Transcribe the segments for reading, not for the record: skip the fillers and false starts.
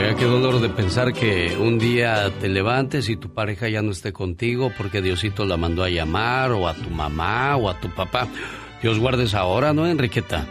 Oiga, qué dolor de pensar que un día te levantes y tu pareja ya no esté contigo porque Diosito la mandó a llamar, o a tu mamá, o a tu papá. Dios guarde esa hora, ¿no, Enriqueta?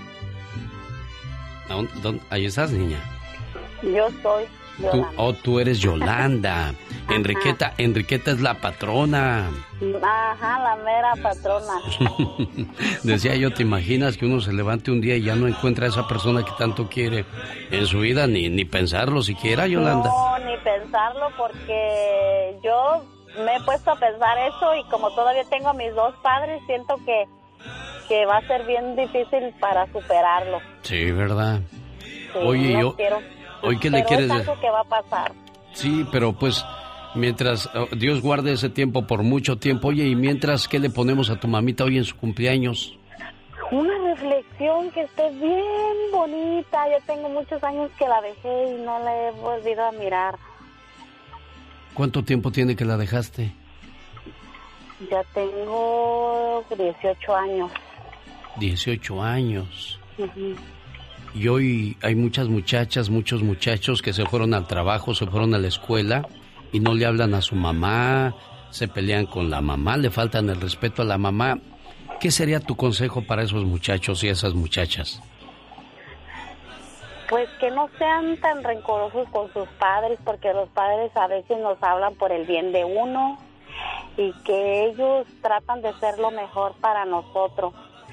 Ahí estás, niña. Yo soy Yolanda. Tú eres Yolanda. Enriqueta es la patrona. Ajá, la mera patrona. Decía yo, ¿te imaginas que uno se levante un día y ya no encuentra a esa persona que tanto quiere en su vida? Ni pensarlo siquiera, Yolanda. No, ni pensarlo, porque yo me he puesto a pensar eso, y como todavía tengo a mis dos padres, siento que va a ser bien difícil para superarlo. Sí, ¿verdad? Sí, Oye, no quiero. ¿hoy qué le quieres decir? Es algo que va a pasar. Sí, pero pues mientras Dios guarde ese tiempo por mucho tiempo. Oye, y mientras, ¿qué le ponemos a tu mamita hoy en su cumpleaños? Una reflexión que esté bien bonita. Yo tengo muchos años que la dejé y no la he volvido a mirar. ¿Cuánto tiempo tiene que la dejaste? Ya tengo 18 años. 18 años. Uh-huh. Y hoy hay muchas muchachas, muchos muchachos que se fueron al trabajo, se fueron a la escuela y no le hablan a su mamá, se pelean con la mamá, le faltan el respeto a la mamá. ¿Qué sería tu consejo para esos muchachos y esas muchachas? Pues que no sean tan rencorosos con sus padres, porque los padres a veces nos hablan por el bien de uno, y que ellos tratan de ser lo mejor para nosotros.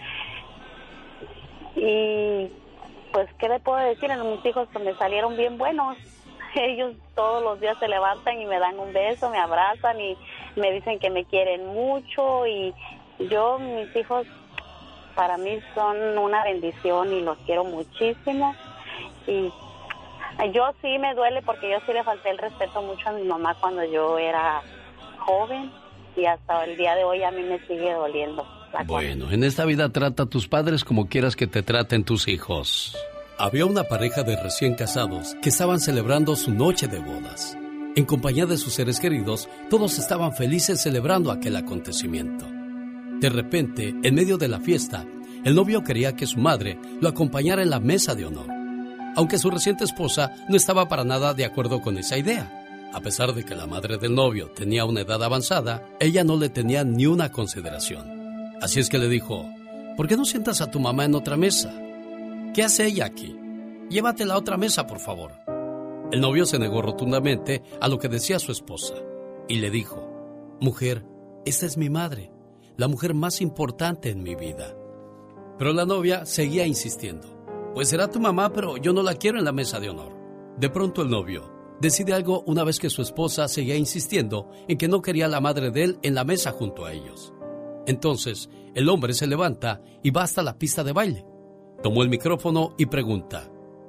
Y pues, ¿qué le puedo decir? Mis hijos me salieron bien buenos. Ellos todos los días se levantan y me dan un beso, me abrazan y me dicen que me quieren mucho. Y yo, mis hijos, para mí son una bendición y los quiero muchísimo. Y yo sí me duele, porque yo sí le falté el respeto mucho a mi mamá cuando yo era joven, y hasta el día de hoy a mí me sigue doliendo. Bueno, en esta vida trata a tus padres como quieras que te traten tus hijos. Había una pareja de recién casados que estaban celebrando su noche de bodas. En compañía de sus seres queridos, todos estaban felices celebrando aquel acontecimiento. De repente, en medio de la fiesta, el novio quería que su madre lo acompañara en la mesa de honor, aunque su reciente esposa no estaba para nada de acuerdo con esa idea. A pesar de que la madre del novio tenía una edad avanzada, ella no le tenía ni una consideración. Así es que le dijo, ¿por qué no sientas a tu mamá en otra mesa? ¿Qué hace ella aquí? Llévatela a otra mesa, por favor. El novio se negó rotundamente a lo que decía su esposa y le dijo, mujer, esta es mi madre, la mujer más importante en mi vida. Pero la novia seguía insistiendo, pues será tu mamá, pero yo no la quiero en la mesa de honor. De pronto el novio decide algo una vez que su esposa seguía insistiendo en que no quería a la madre de él en la mesa junto a ellos. Entonces, el hombre se levanta y va hasta la pista de baile. Tomó el micrófono y pregunta,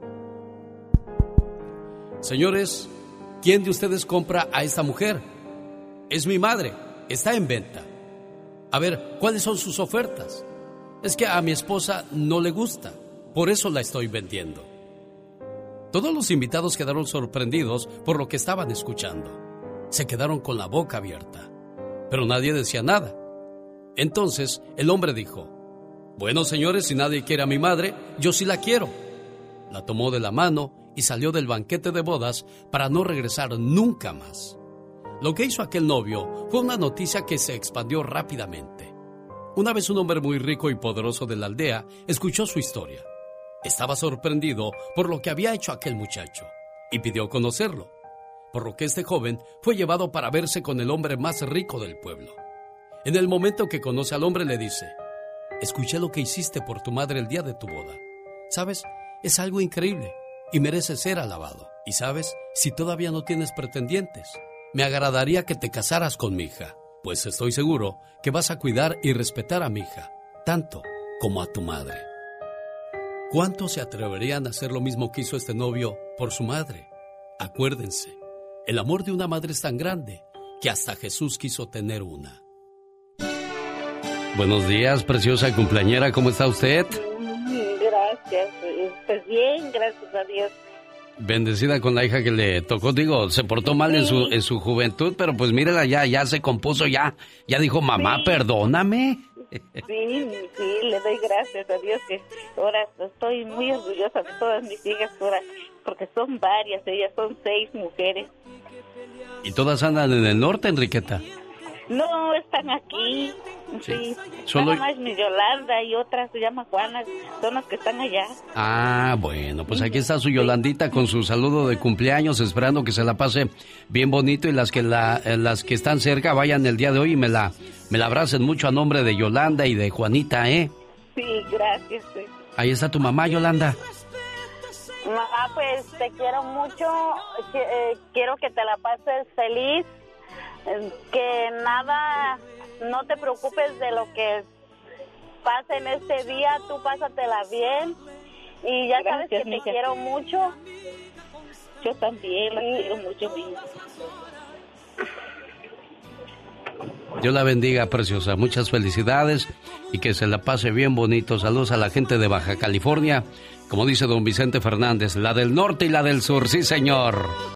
señores, ¿quién de ustedes compra a esta mujer? Es mi madre, está en venta. A ver, ¿cuáles son sus ofertas? Es que a mi esposa no le gusta, por eso la estoy vendiendo. Todos los invitados quedaron sorprendidos por lo que estaban escuchando. Se quedaron con la boca abierta, pero nadie decía nada. Entonces el hombre dijo, bueno, señores, si nadie quiere a mi madre, yo sí la quiero. La tomó de la mano y salió del banquete de bodas para no regresar nunca más. Lo que hizo aquel novio fue una noticia que se expandió rápidamente. Una vez un hombre muy rico y poderoso de la aldea escuchó su historia. Estaba sorprendido por lo que había hecho aquel muchacho y pidió conocerlo, por lo que este joven fue llevado para verse con el hombre más rico del pueblo. En el momento que conoce al hombre le dice, escuché lo que hiciste por tu madre el día de tu boda. ¿Sabes? Es algo increíble y merece ser alabado. Y sabes, si todavía no tienes pretendientes, me agradaría que te casaras con mi hija, pues estoy seguro que vas a cuidar y respetar a mi hija, tanto como a tu madre. ¿Cuántos se atreverían a hacer lo mismo que hizo este novio por su madre? Acuérdense, el amor de una madre es tan grande que hasta Jesús quiso tener una. Buenos días, preciosa cumpleañera, ¿cómo está usted? Gracias, pues bien, gracias a Dios. Bendecida con la hija que le tocó, digo, se portó mal en su juventud, pero pues mírala ya se compuso, ya dijo, mamá, perdóname. Sí, le doy gracias a Dios que ahora estoy muy orgullosa de todas mis hijas, ahora porque son varias, ellas son 6 mujeres. ¿Y todas andan en el norte, Enriqueta? No, están aquí. Sí. Solo... Nada más mi Yolanda y otra se llama Juana, son las que están allá. Ah, bueno, pues aquí está su Yolandita con su saludo de cumpleaños, esperando que se la pase bien bonito y las que están cerca vayan el día de hoy y me la abracen mucho a nombre de Yolanda y de Juanita, ¿eh? Sí, gracias. Sí. Ahí está tu mamá, Yolanda. Mamá, pues te quiero mucho, quiero que te la pases feliz, que nada, no te preocupes de lo que pase en este día, tú pásatela bien y ya sabes que te quiero mucho. Yo también la quiero mucho, mi hija. Dios la bendiga, preciosa, muchas felicidades y que se la pase bien bonito. Saludos a la gente de Baja California, como dice don Vicente Fernández, la del norte y la del sur, sí señor.